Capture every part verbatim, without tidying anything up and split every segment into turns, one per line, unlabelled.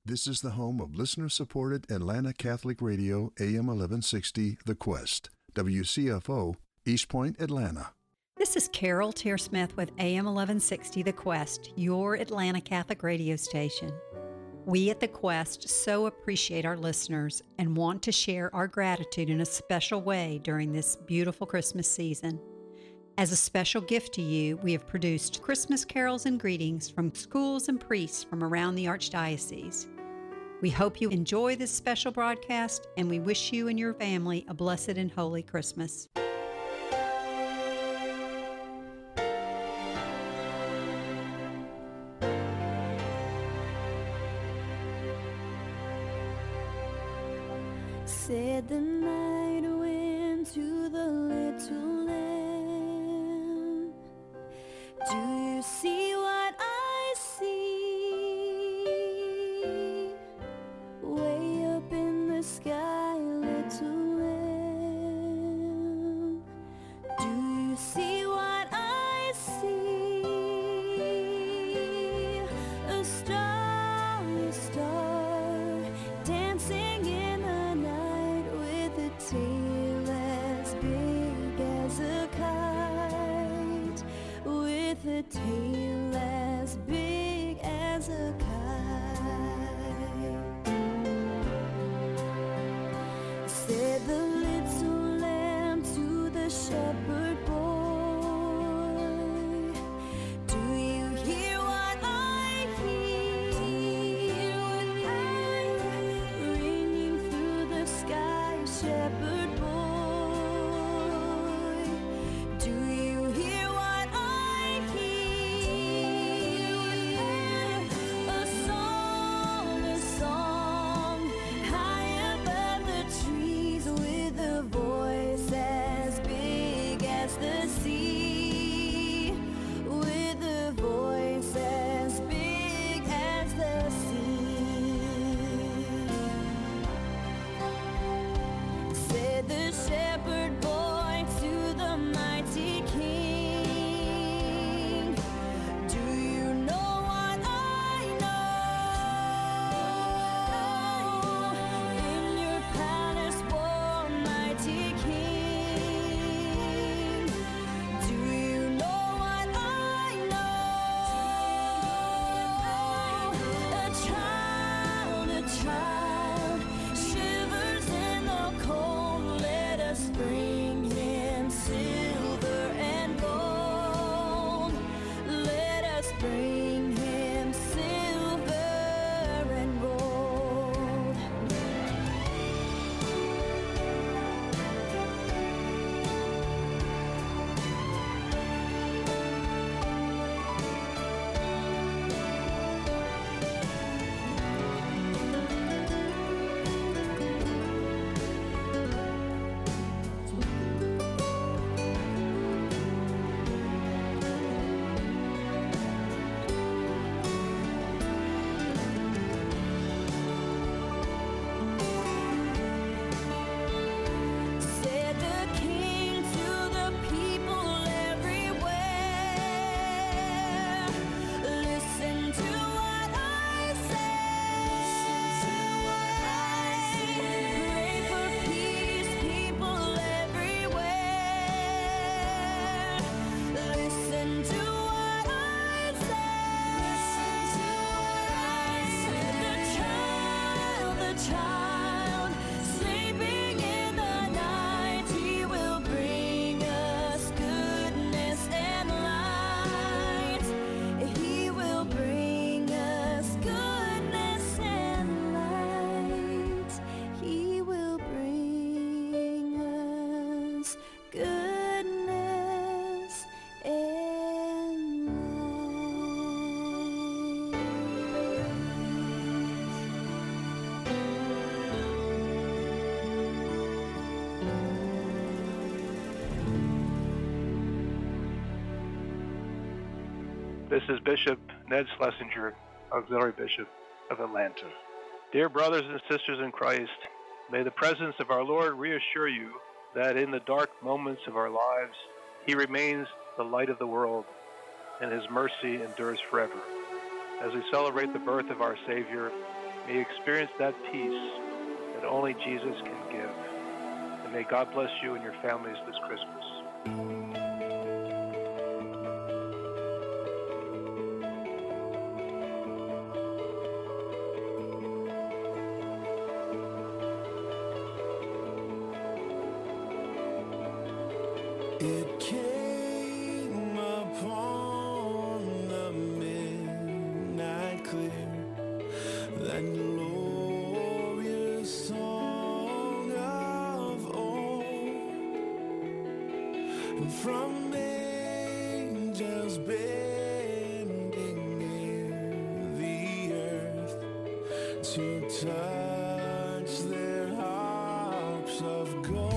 This is the home of listener-supported Atlanta Catholic Radio, A M eleven sixty, The Quest, W C F O, East Point, Atlanta.
This is Carol Tearsmith with A M eleven sixty The Quest, your Atlanta Catholic radio station. We at The Quest so appreciate our listeners and want to share our gratitude in a special way during this beautiful Christmas season. As a special gift to you, we have produced Christmas carols and greetings from schools and priests from around the Archdiocese. We hope you enjoy this special broadcast, and we wish you and your family a blessed and holy Christmas.
Said the night wind to the little lamb, do you see what I see? Way up in the sky, little lamb, do you see what I see? A star, a star, dancing in the night with a tail as big as a kite, with a tail as big as a kite. Said the little lamb to the shepherd boy, do you hear what I hear? Ringing through the sky, shepherd boy, do you hear what I hear? A song, a song, high above the trees, with a voice as big as the sea, with a voice as big as the sea. Said the shepherd boy to the mighty king, do you know what I know? In your palace, war, mighty king, do you know what I know? A child, a child, shivers in the cold. Let us bring him silver and gold. Let us bring him silver and gold. Said the king to the people everywhere, listen to what I say. Pray for peace, people everywhere. Listen to what I say. The child, the child, sleeping in the night, he will bring us goodness and light. He will bring us goodness and light. He will bring us goodness and
This is Bishop Ned Schlesinger, Auxiliary Bishop of Atlanta. Dear brothers and sisters in Christ, may the presence of our Lord reassure you that in the dark moments of our lives, He remains the light of the world, and His mercy endures forever. As we celebrate the birth of our Savior, may you experience that peace that only Jesus can give. And may God bless you and your families this Christmas.
It came upon the midnight clear, that glorious song of old, and from angels bending near the earth to touch their harps of gold.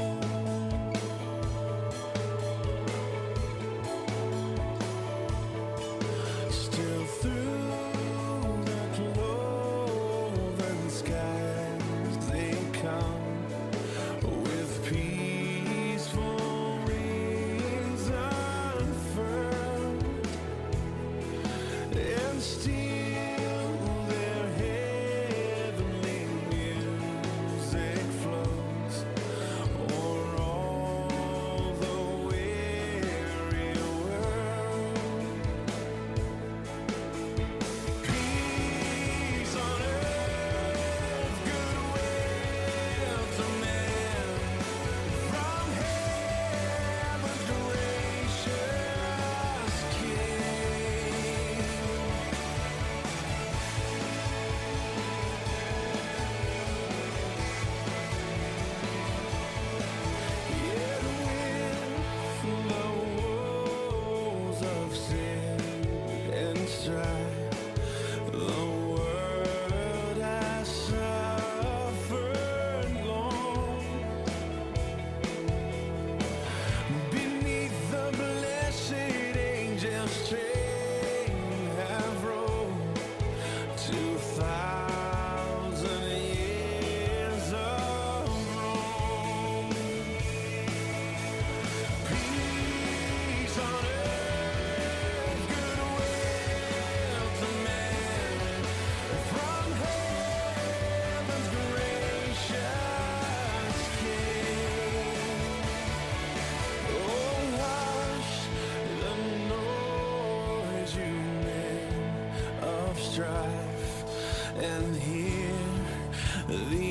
And hear the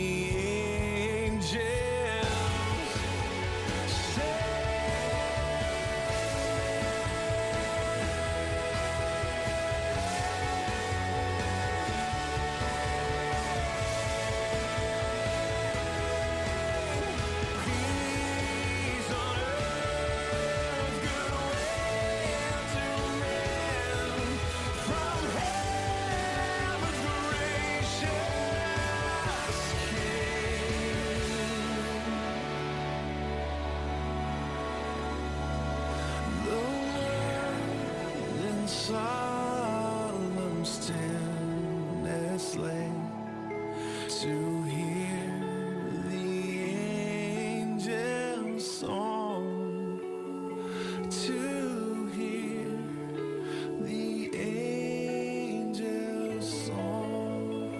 angels peace on earth, goodwill to men, from heaven's gracious King. The word in solemn stillness lay, to hear the angels' song, to hear the angels' song.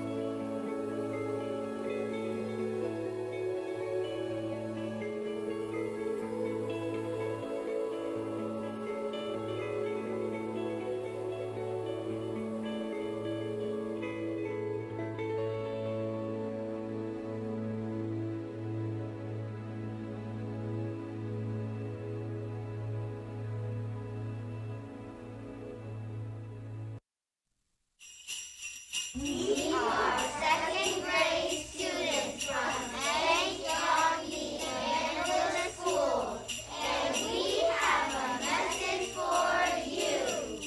We are second grade students from Saint John the Evangelist School, and we have a message for you.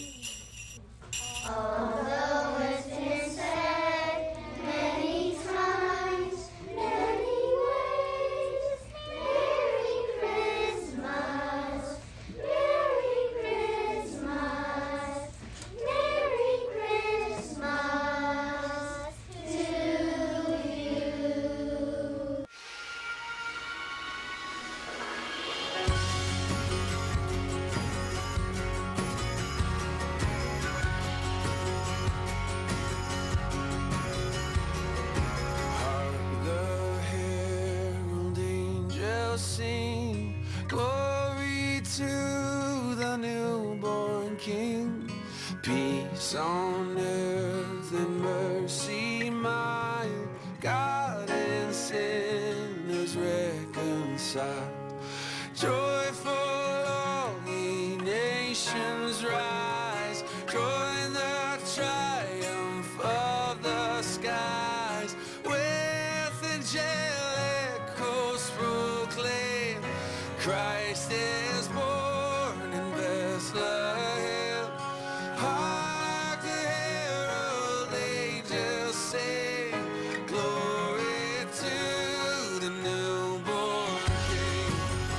Although it's been said many times, many ways, Merry Christmas, Merry Christmas, Merry Christmas to you.
Christ is born in Bethlehem. Hark the herald angels sing, glory to the newborn King.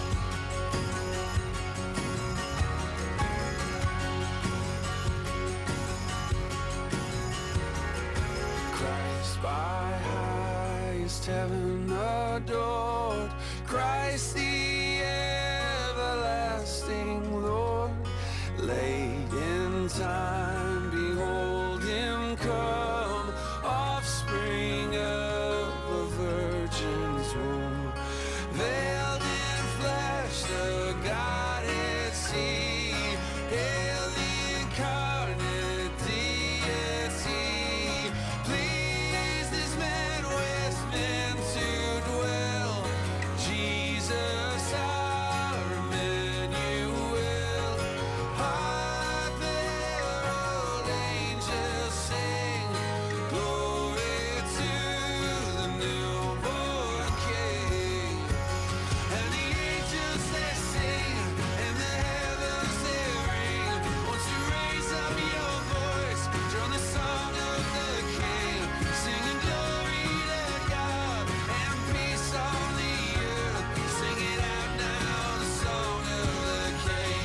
Christ by highest heaven adored, Christ the everlasting Lord, late in time, behold him come, offspring of a virgin's womb, veiled in flesh, the Godhead see, hail the incarnate deity, please this man with men to dwell, Jesus our Emmanuel. Hark the herald angels sing, glory to the newborn King. And the angels they sing, and the heavens they ring. Won't you raise up your voice, join the song of the King, singing glory to God and peace on the earth. Sing it out now, the song of the King.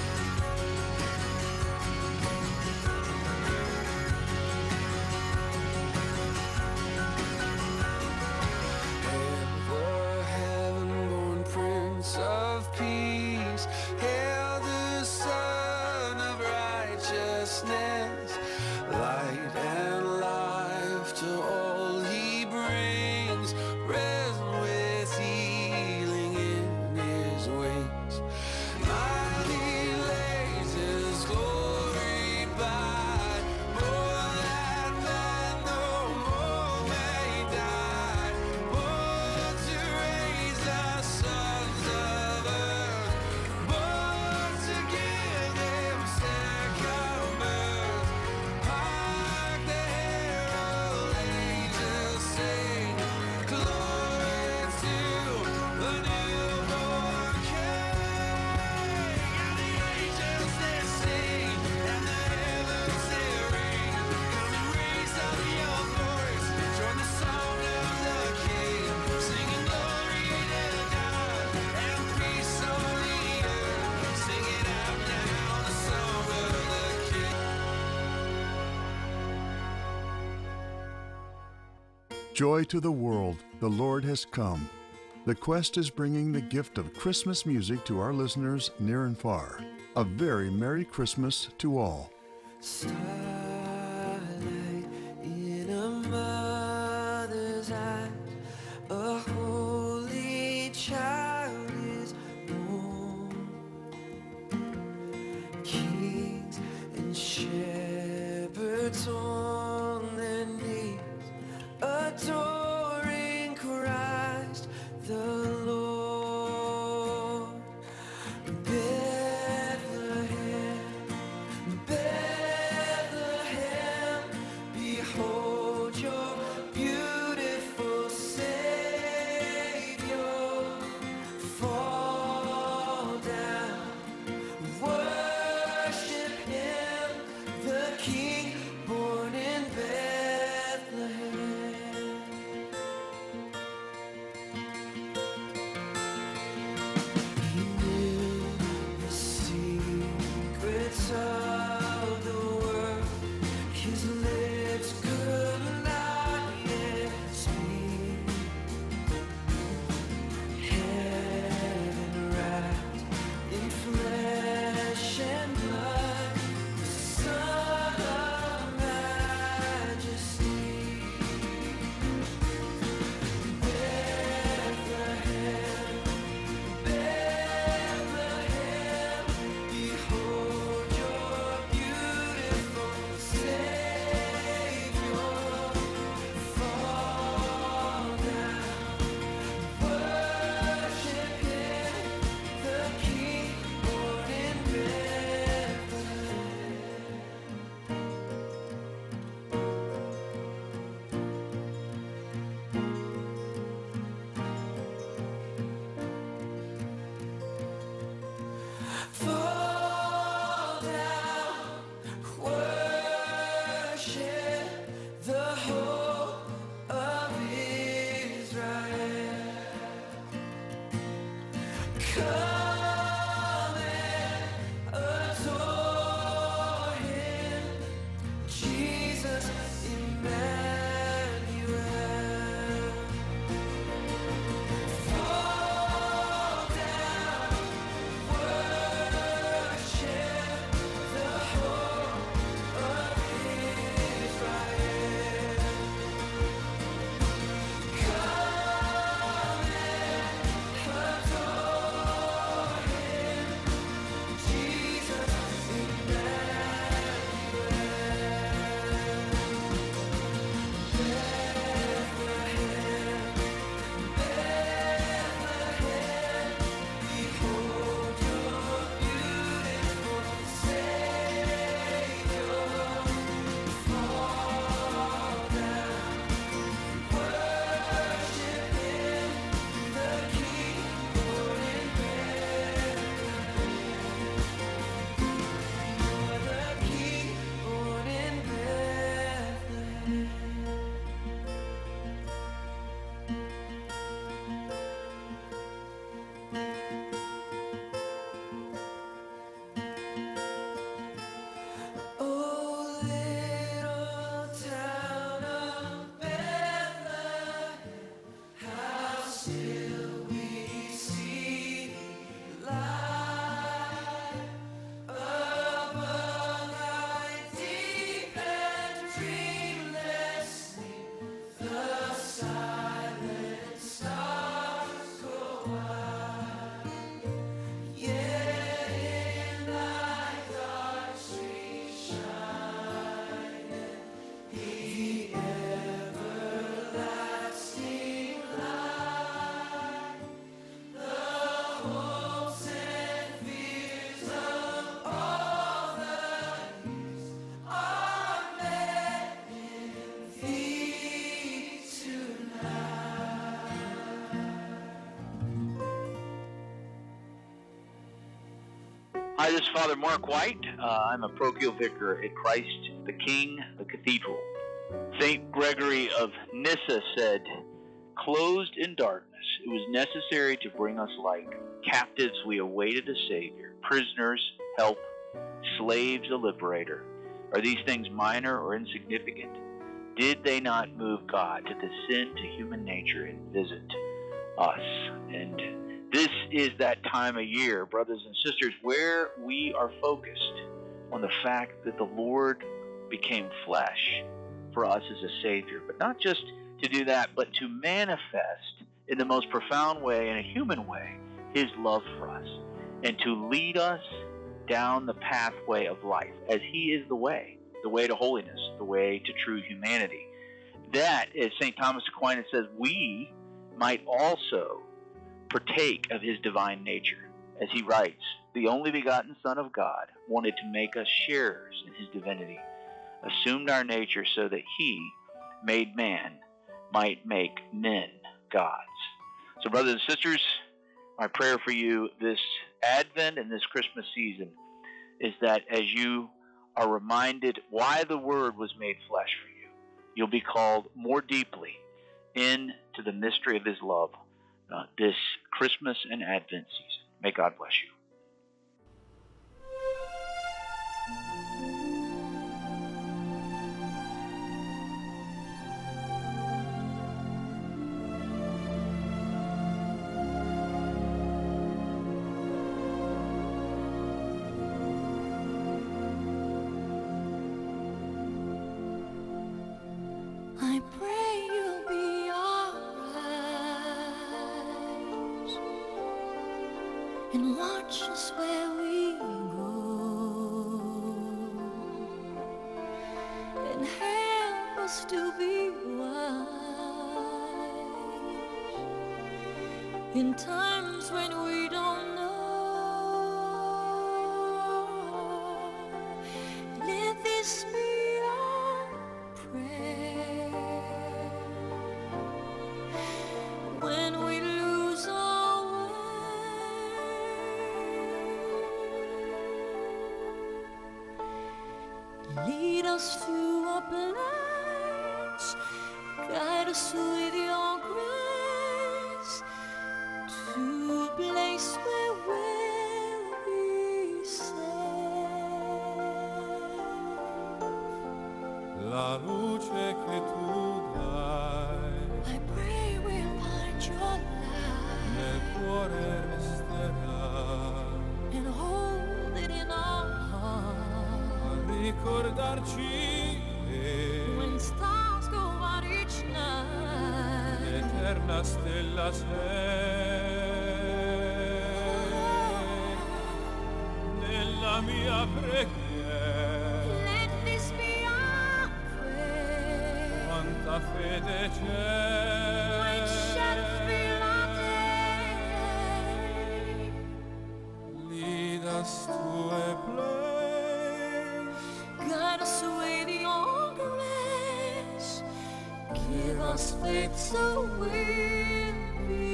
Hail the heaven-born Prince of Peace, hail the Son of Righteousness, light and life to all he brings, present with healing in his wings. Mighty lays his glory by, more that man no more may die, born to raise the sons of earth, born to give them second birth. Hark the herald angels sing, glory to the newborn King. And the angels they sing, and the heavens they ring. Come and raise up your voice, join the song of the King, singing glory to God and peace on the earth. Sing it out now, the song of the King.
Joy to the world, the Lord has come. The Quest is bringing the gift of Christmas music to our listeners near and far. A very Merry Christmas to all.
Starlight in a mother's eyes, a holy child is born. Kings and shepherds on their knees, adoring Christ the Lord. Bethlehem, Bethlehem.
Hi, this is Father Mark White. Uh, I'm a parochial vicar at Christ the King, the Cathedral. Saint Gregory of Nyssa said, "Closed in darkness, it was necessary to bring us light. Captives, we awaited a Savior. Prisoners, help. Slaves, a liberator. Are these things minor or insignificant? Did they not move God to descend to human nature and visit us?" And this is that time of year, brothers and sisters, where we are focused on the fact that the Lord became flesh for us as a Savior. But not just to do that, but to manifest in the most profound way, in a human way, His love for us, and to lead us down the pathway of life, as He is the way, the way to holiness, the way to true humanity. That, as Saint Thomas Aquinas says, we might also partake of His divine nature. As he writes, "The only begotten Son of God wanted to make us sharers in His divinity, assumed our nature so that He, made man, might make men gods." So, brothers and sisters, my prayer for you this Advent and this Christmas season is that as you are reminded why the Word was made flesh for you, you'll be called more deeply into the mystery of His love uh, this Christmas and Advent season. May God bless you.
I pray you'll be alright and watch us where we go and help us to be wise in times when we don't know. Let this be our prayer when we lose our way. Lead us to a place, guide us with your grace, to a place where we'll be safe.
La luce che tu dai
I pray we'll find your light
nel cuore resterà
and hold it in our heart.
a ricordarci che
When stars go out each night,
l'eterna stella sei nella mia preghiera.
let this be our prayer.
Quanta fede c'è
When shadows fill our day,
lead us to a place,
guide us with your grace. Give us faith so we'll be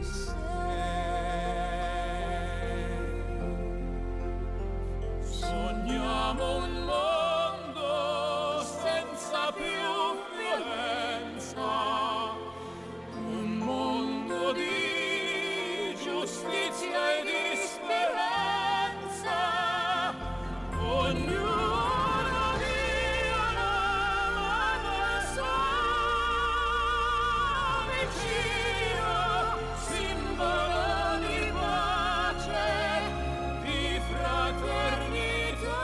safe.
sogniamo un mondo senza più violenza, un mondo di giustizia e di speranza, ognuno Dio l'ama al suo vicino, simbolo di pace, di fraternità.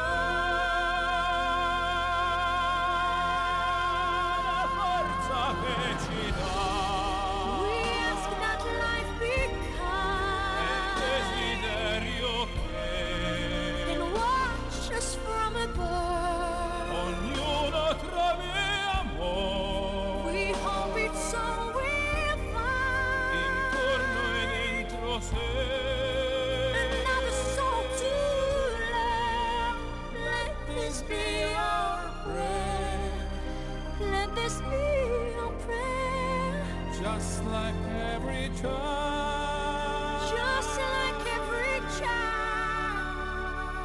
La forza che ci dà
We ask that life be
il
kind
desiderio che
and watch us from above.
ognuno trovi amore
We hope it's all we'll find.
intorno e dentro sé.
Another soul to love. Let this be our prayer. Let this be our prayer.
Just like every child,
Just like every child,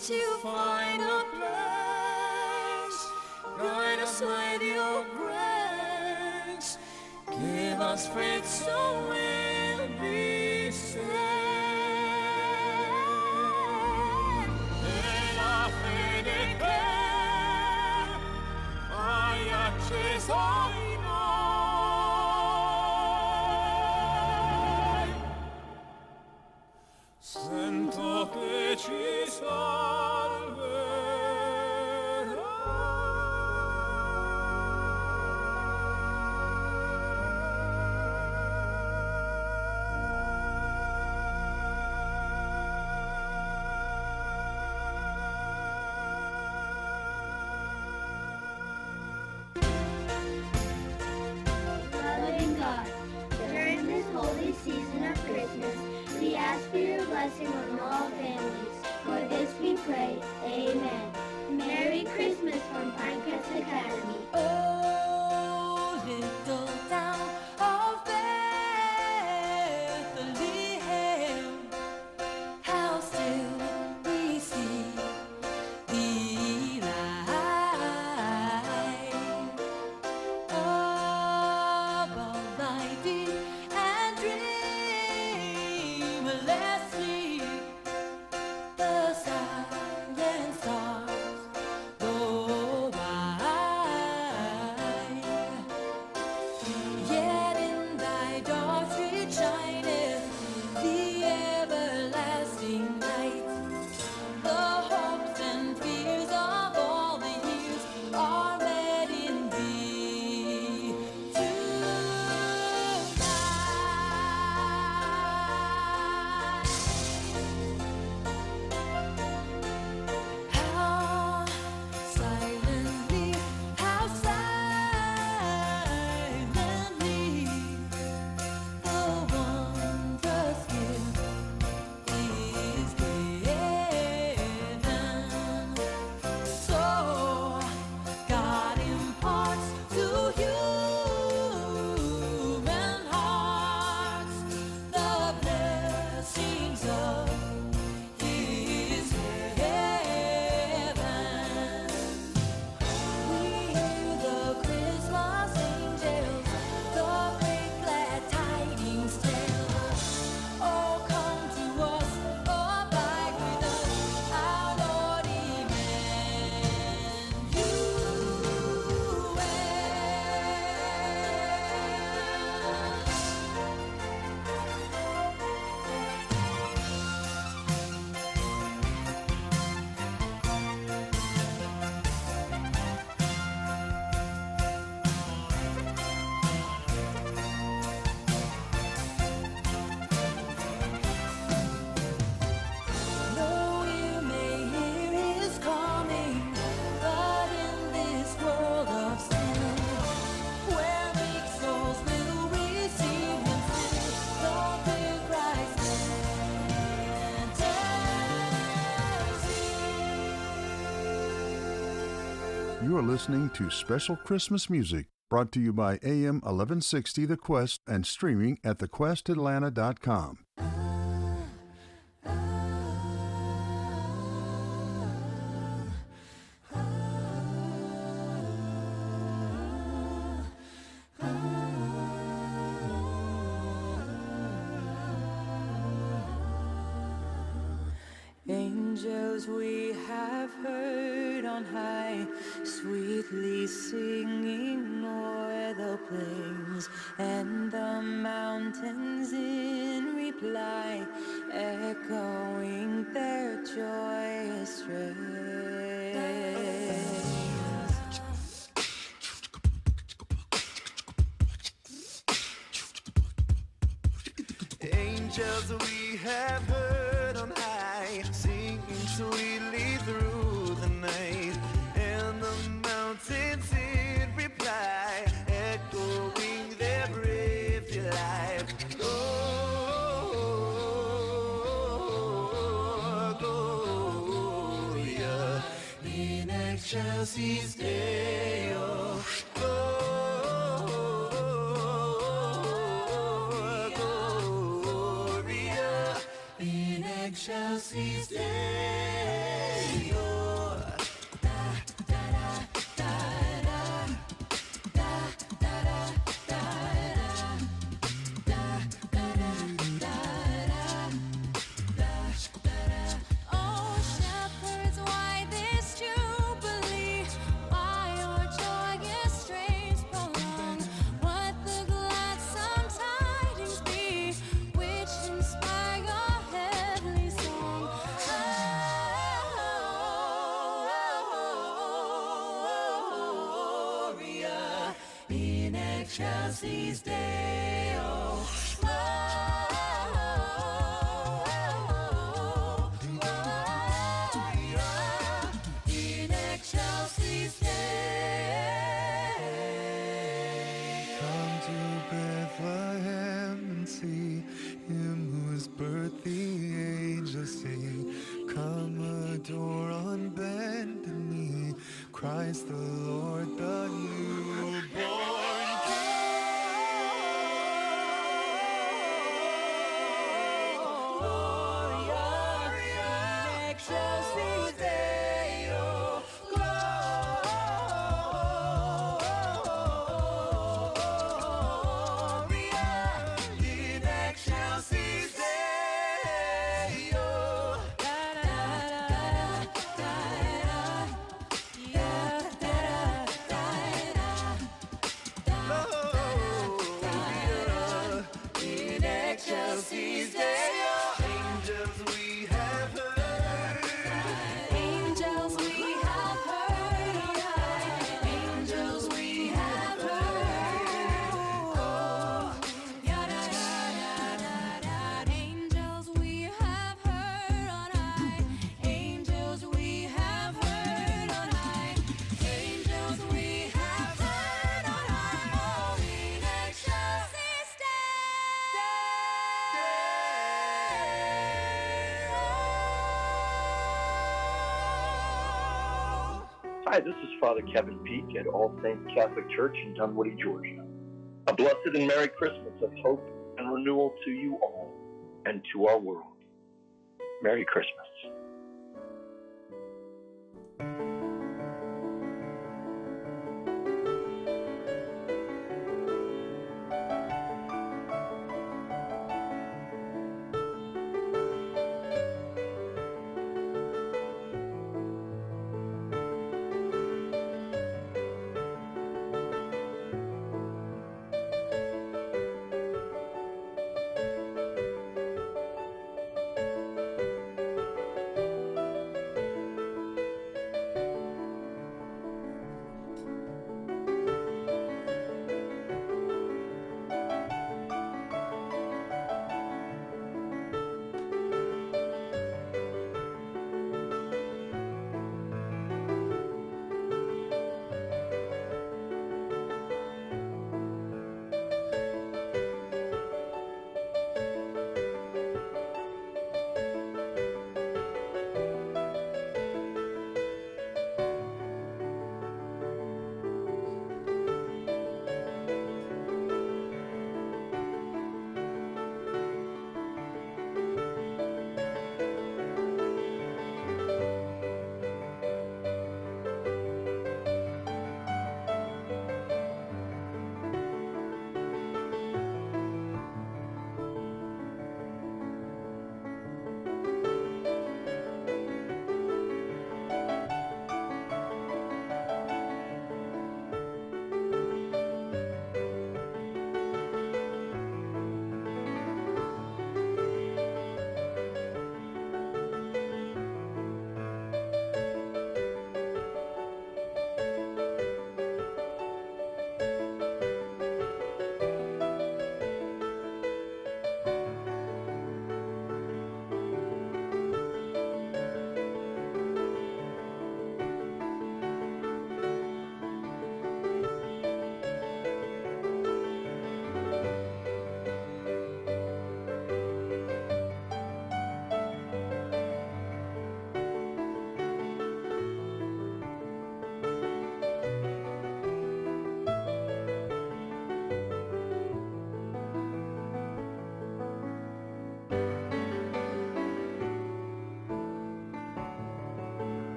to find a place. Guide us with your grace. Give us faith so we'll be saved. E la fede che hai acceso in noi, sento che ci salverà.
Loving God, during this holy season of Christmas, we ask for your blessing on all families. For this we pray. Amen. Merry Christmas from Pinecrest Academy.
Oh, little town of Bethlehem, how still we see thee lie above thy deep and dreamless sleep. The silent stars go by, yet in thy dark street shineth the everlasting light. The hopes and fears of all the years are met in thee tonight. How silently, how silently, the wondrous gift is given. So God imparts to human hearts the blessings of His heaven. We hear the Christmas angels, the great glad tidings tell. Oh, come to us, abide with us, our Lord No ear may hear His coming, but in this world of sin, where weak souls will receive Him still, the clear Christ enters.
You are listening to special Christmas music brought to you by A M eleven sixty The Quest and streaming at the quest atlanta dot com.
Angels we have heard on high, sweetly singing o'er the plains and the mountains in reply, echoing their joyous strains.
Angels we have heard on high, singing sweetly through the night, and the mountains in reply, echoing their brave delight. Oh, Gloria in excelsis Deo. Gloria in excelsis Deo.
Chelsea's Day. Oh, oh, oh, Gloria in Chelsea's Day.
Come to Bethlehem and see him whose birth the angels sing. Come adore on bended knee, Christ the Lord, the newborn
Gloria in Chelsea's Day. Oh, Gloria in Chelsea's Day. Oh, da da da da da da da da in Chelsea's Day.
angels we have heard.
Angels we have heard, angels we have heard. Oh, yada yada yada. Angels we have heard on high. Angels we have heard on high. Angels we have heard on high. Oh, in Chelsea's
Hi, this is Father Kevin Peak at All Saints Catholic Church in Dunwoody, Georgia. A blessed and Merry Christmas of hope and renewal to you all and to our world. Merry Christmas.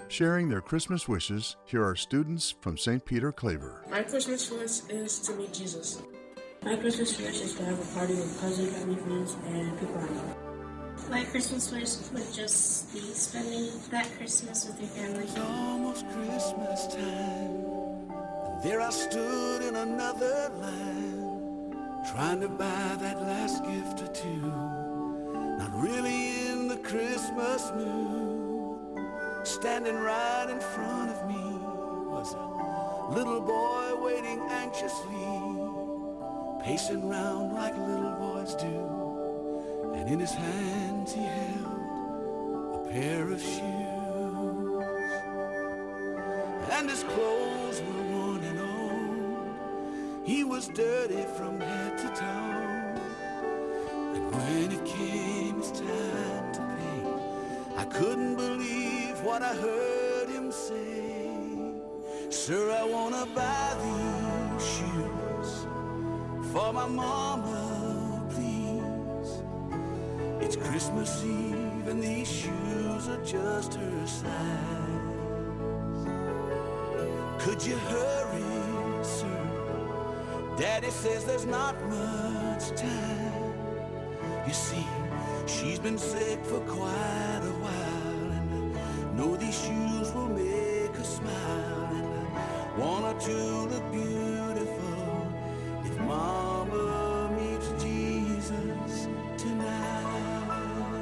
Sharing their Christmas wishes, here are students from Saint Peter Claver.
My Christmas wish is to meet Jesus. My Christmas wish is to have a party with cousins, family, friends, and people I know.
My Christmas wish would just be spending that Christmas with your family.
It's almost Christmas time. There I stood in another line, trying to buy that last gift or two. Not really in the Christmas mood. Standing right in front of me was a little boy waiting anxiously, pacing round like little boys do. And in his hands he held a pair of shoes. And his clothes were worn and old. He was dirty from head to toe. And when it came his time to pay, I couldn't believe what I heard him say. Sir, I wanna buy these shoes for my mama, please. It's Christmas Eve and these shoes are just her size. Could you hurry, sir? Daddy says there's not much time. You see, she's been sick for quite a while, and I know these shoes will make her smile, and I want her to look beautiful if Mama meets Jesus tonight.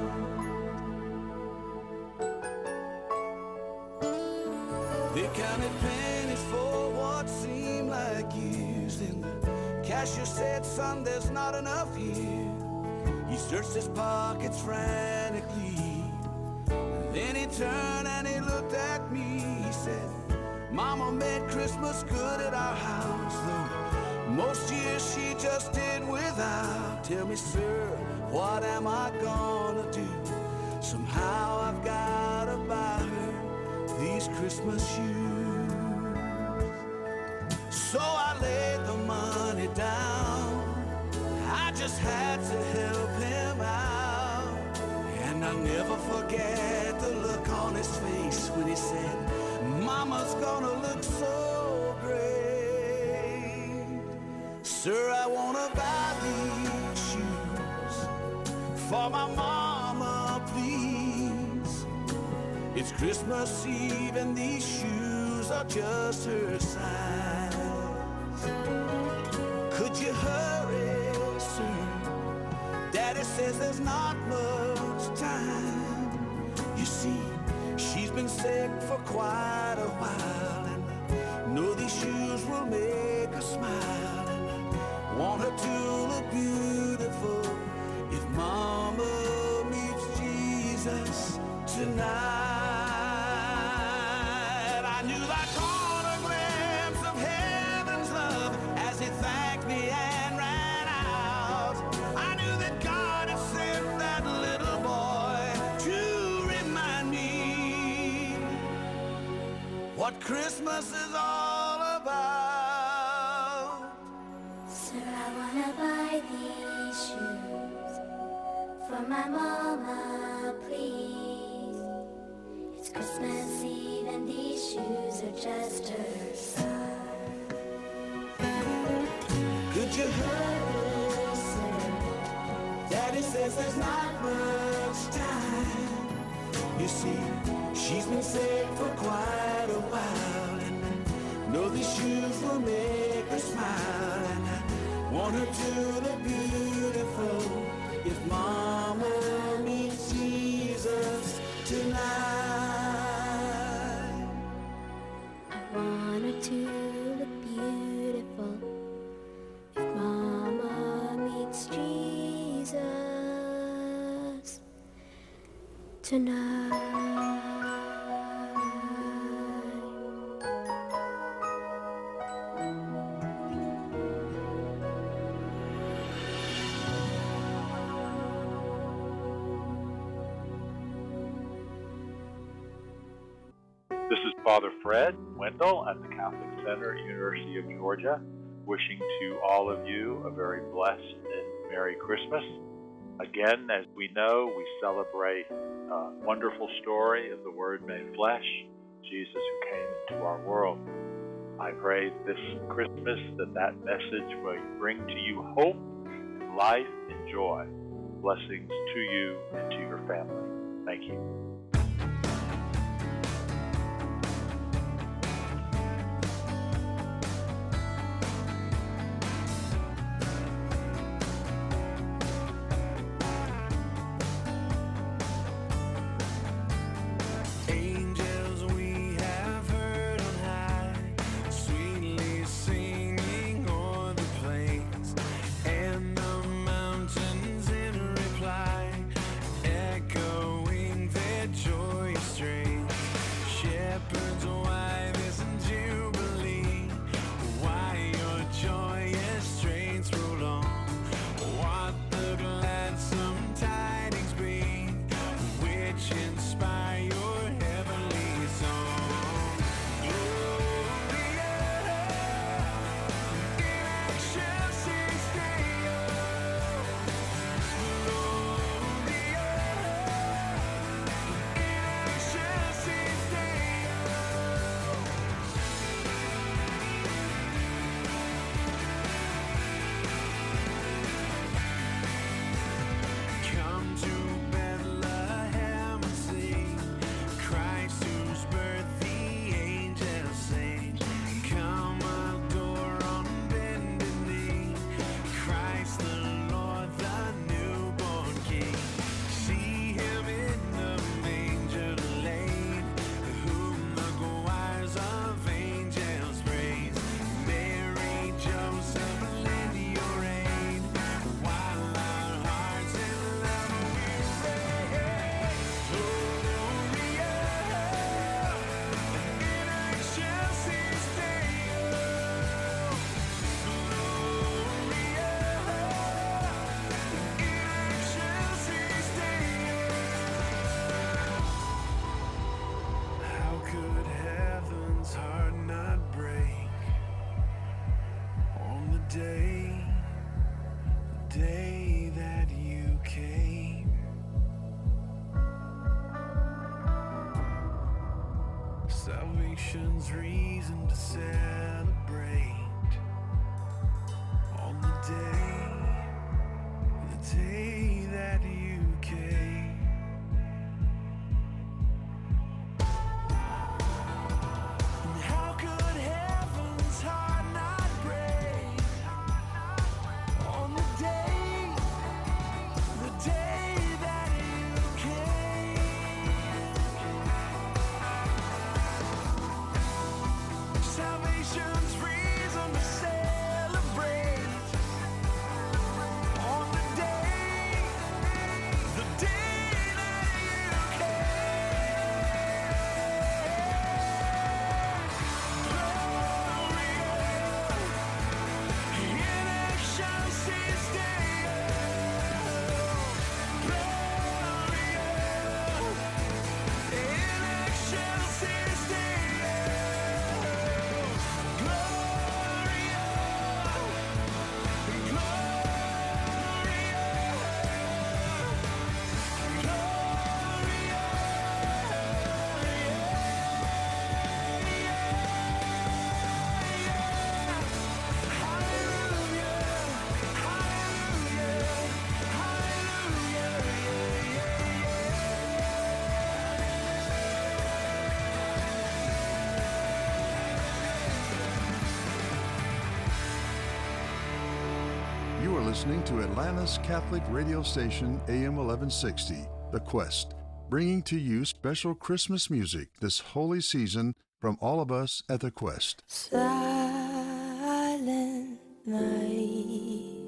They counted pennies for what seemed like years, and the cashier said, son, there's not enough here. He searched his pockets frantically, and then he turned and he looked at me. He said, Mama made Christmas good at our house, though most years she just did without. Tell me, sir, what am I gonna do? Somehow I've gotta buy her these Christmas shoes. So I laid the money down. I just had to help him out. And I'll never forget the look on his face when he said, Mama's gonna look so great. Sir, I wanna buy these shoes for my mama, please. It's Christmas Eve and these shoes are just her size. Could you hurry, sir? Daddy says there's not much time. You see, she's been sick for quite a while, and I know these shoes will make her smile, and I want her to look beautiful if Mama meets Jesus tonight. I knew I caught a glimpse of heaven's love as he thanked me and ran out. I knew that God had sent that little boy to remind me what Christmas is all about.
Sir, I wanna buy these shoes for my mama, please. It's Christmas Eve and these shoes are just her size.
Could you hurry, sir? Daddy says there's not much time. You see, she's been sick for quite a while, and I know these shoes will make her smile, and I want her to look beautiful if Mama meets Jesus tonight.
I want her to look beautiful if Mama meets Jesus tonight.
This is Father Fred Wendell at the Catholic Center at University of Georgia, wishing to all of you a very blessed and Merry Christmas. Again, as we know, we celebrate a wonderful story of the Word made flesh, Jesus who came into our world. I pray this Christmas that that message will bring to you hope, life, and joy. Blessings to you and to your family. Thank you.
Angels we have heard on high, sweetly singing o'er the plains, and the mountains in reply, echoing their joyous strains. Shepherds, why this jubilee? Why your joyous strains prolong? What the gladsome tidings be, which inspire your heavenly song? Gloria in excelsis Deo. Gloria in excelsis Deo. Come to Bethlehem and see Christ whose birth the angels sing. Come adore on bended knee Christ the Lord, the newborn King. See him in the manger laid, whom the choirs of angels praise. Mary, Joseph, lend your aid, while our hearts in love we pray. Gloria in excelsis Deo. Gloria in excelsis Deo. How could heaven's heart not break on the day, the day that you came? Salvation's reason to celebrate on the day, the day that you came. And how could heaven's heart not break on the day, the day that you came? Salvation's reason to celebrate on the day, the day that you came. Gloria in excelsis Deo. Gloria in excelsis Deo. Gloria,
You are listening to Atlanta's Catholic radio station, A M eleven sixty, The Quest, bringing to you special Christmas music this holy season from all of us at The Quest.
Silent night,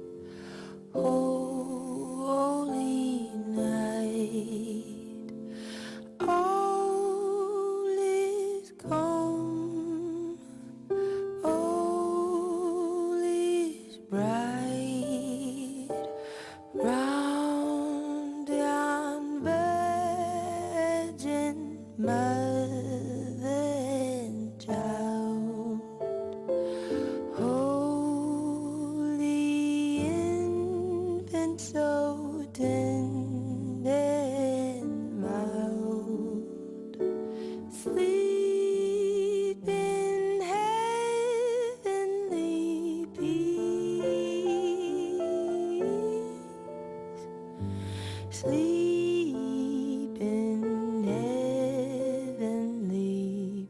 holy night, all is calm, all is bright, round yon virgin mother and child. Holy infant, so tender and mild, sleep. sleep in heavenly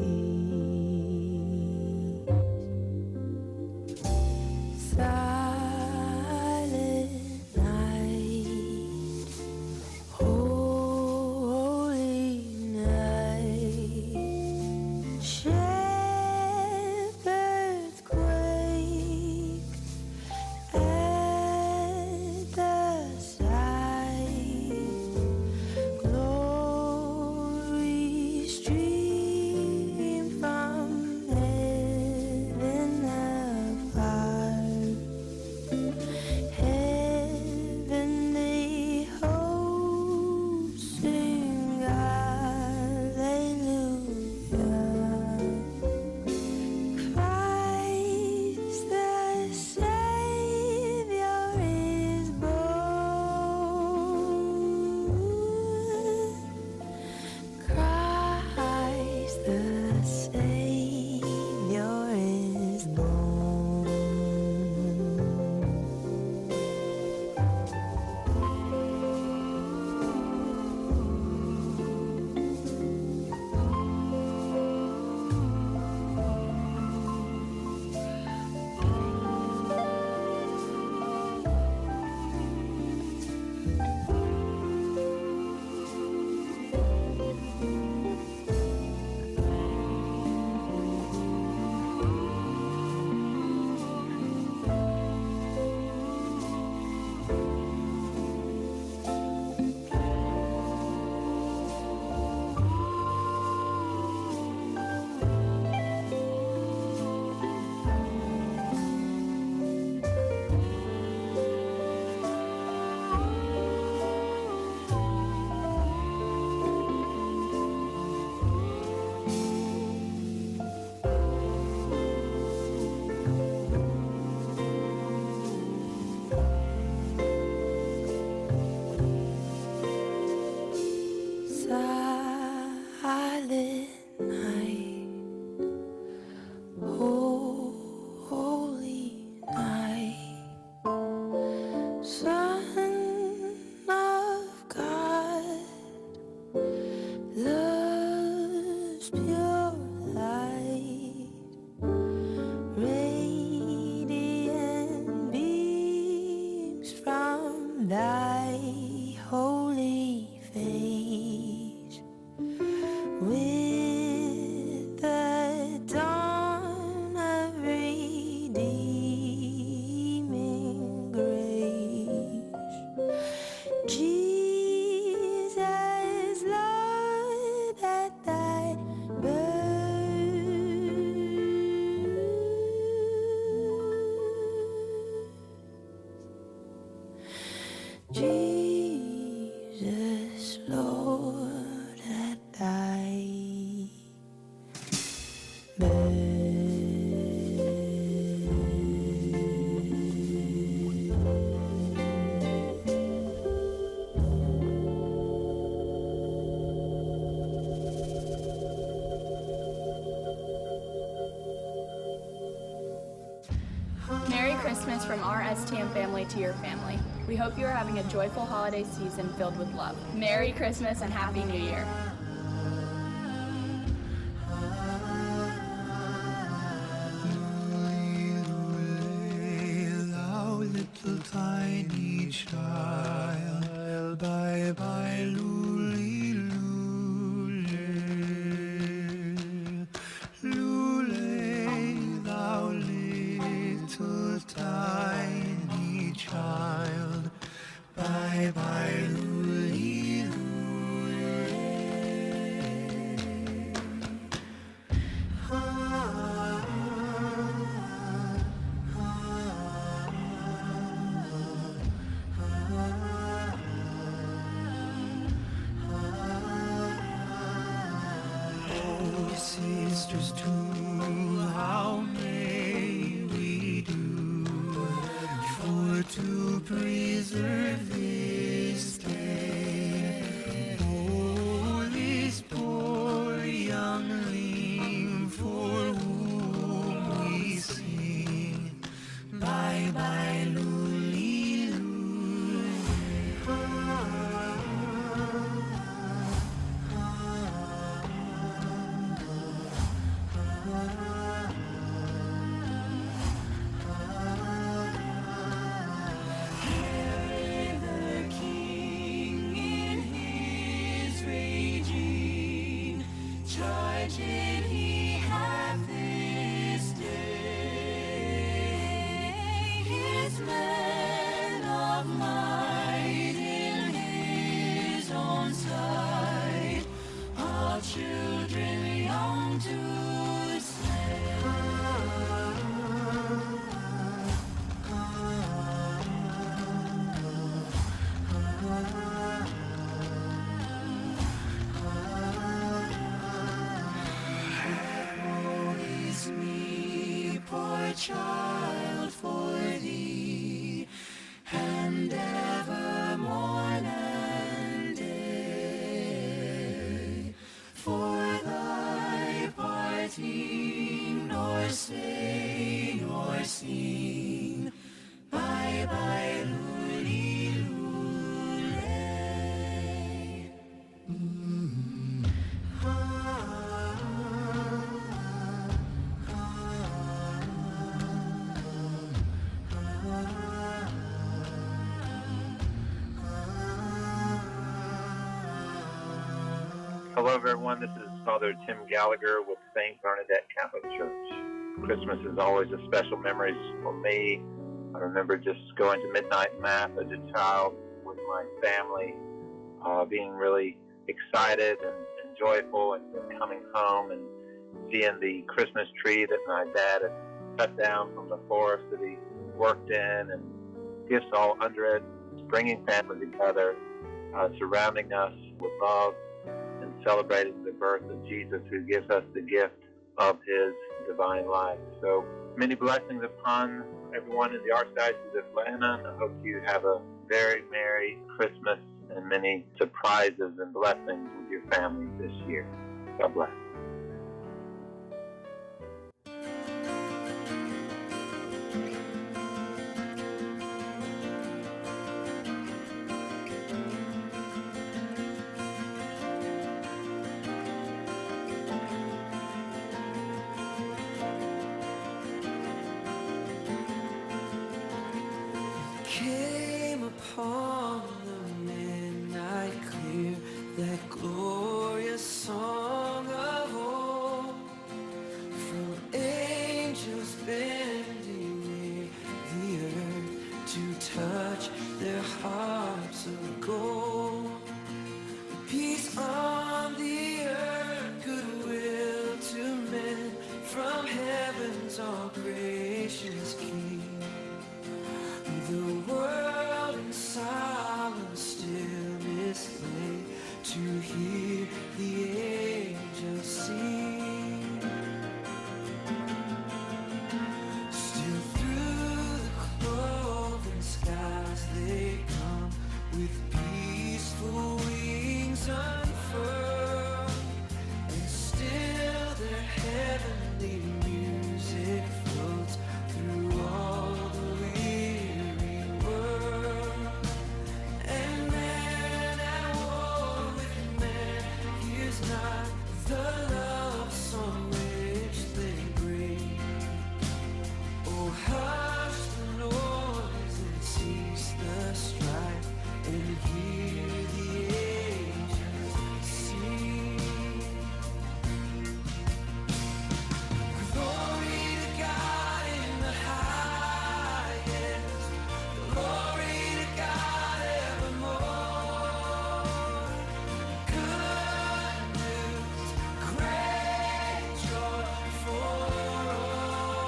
peace. Silent night, holy night, shepherds quake at the sight, glory stream from heaven apart, heavenly hosts sing hallelujah. Christ the Savior is born. Christ the Savior is born. Silent night, holy night, Son of God, love's pure light, radiant beams from thy holy face. With the dawn of redeeming grace, Jesus, Lord, at thy birth, Jesus, Lord, at thy
Merry Christmas from our S T M family to your family. We hope you are having a joyful holiday season filled with love. Merry Christmas and Happy New Year.
Thou little tiny child, bye bye, lule, lule, lule, thou little tiny child, bye bye, lule, oh, sisters too, how may we do for to preserve this day? Oh, this poor youngling for whom we sing, bye bye, lule, lule.
Hello, everyone. This is Father Tim Gallagher with Saint Bernadette Catholic Church. Christmas is always a special memory for me. I remember just going to midnight mass as a child with my family, uh, being really excited and, and joyful, and then coming home and seeing the Christmas tree that my dad had cut down from the forest that he worked in, and gifts all under it, bringing family together, uh, surrounding us with love, and celebrating the birth of Jesus, who gives us the gift of his divine life. So many blessings upon everyone in the Archdiocese of Atlanta, and I hope you have a very Merry Christmas and many surprises and blessings with your family this year. God bless.
Came upon the midnight clear, that glorious song of old, from angels bending near the earth to touch their harps of gold. Peace on the earth, goodwill to men, from heaven's all gracious King. The world in silence stillness lay, to hear the angels sing. Still through the cloven skies they come, with peaceful wings unfurled, and still their heavenly music floats through all the the love song which they bring. Oh, hush the noise and cease the strife, and hear the angels sing. Glory to God in the highest, glory to God evermore. Good news, great joy for all.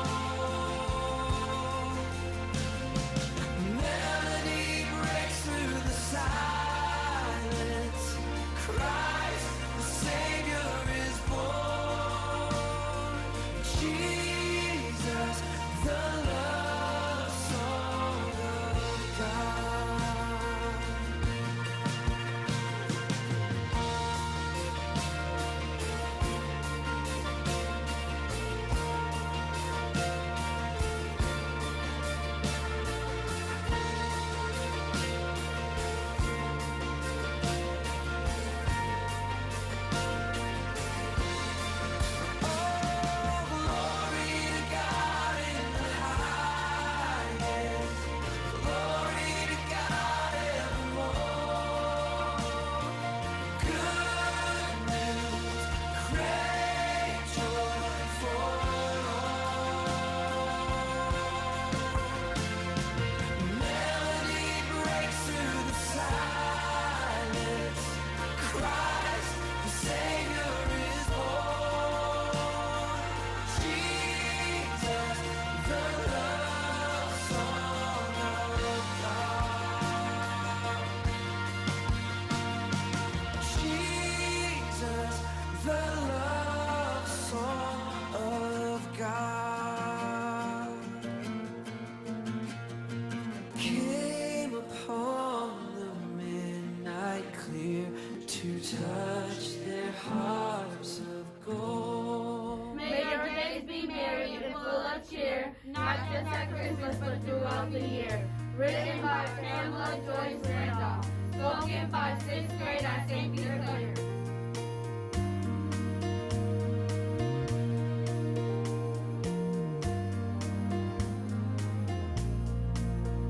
Melody breaks through the silence. Christ the Savior is born. Jesus, the love song of God. Touch their harps of gold.
May your days be merry and full of cheer, not just at Christmas but throughout the year. Written by Pamela Joyce Randolph, spoken by sixth grade at Saint Peter Clare.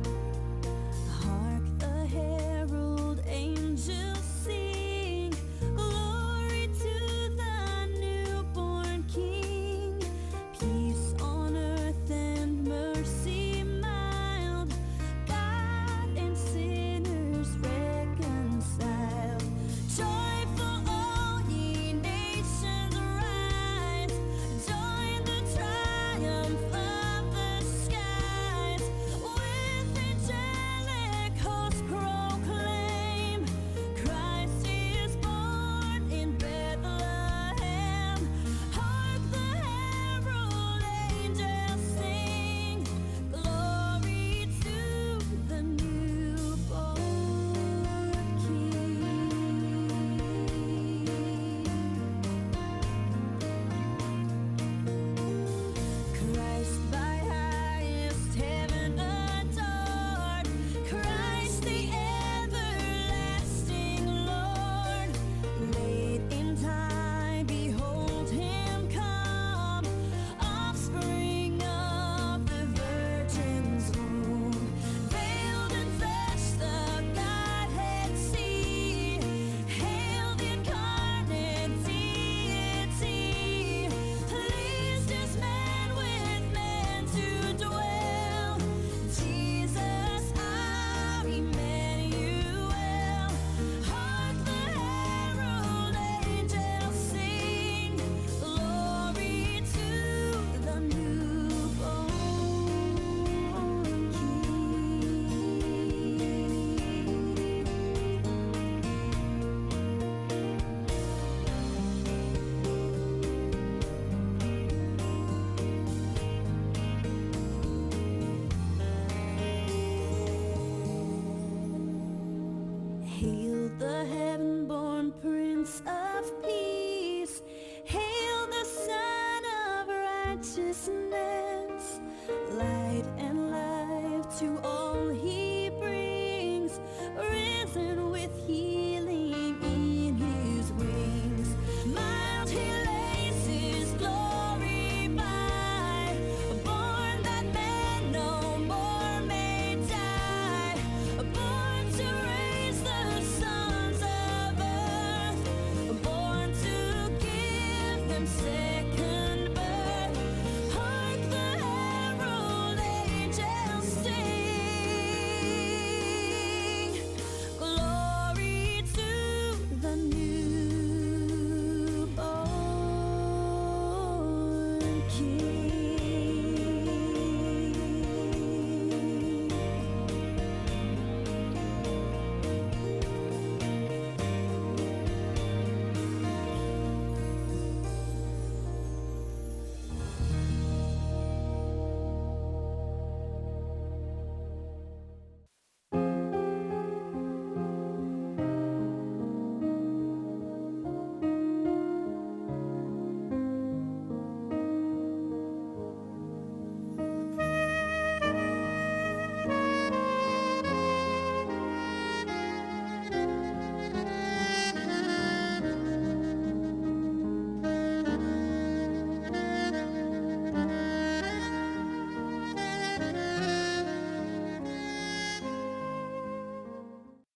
Hark the herald angels sing, Hail the heaven-born Prince of Peace. Hail the Son of Righteousness. Light and life to all.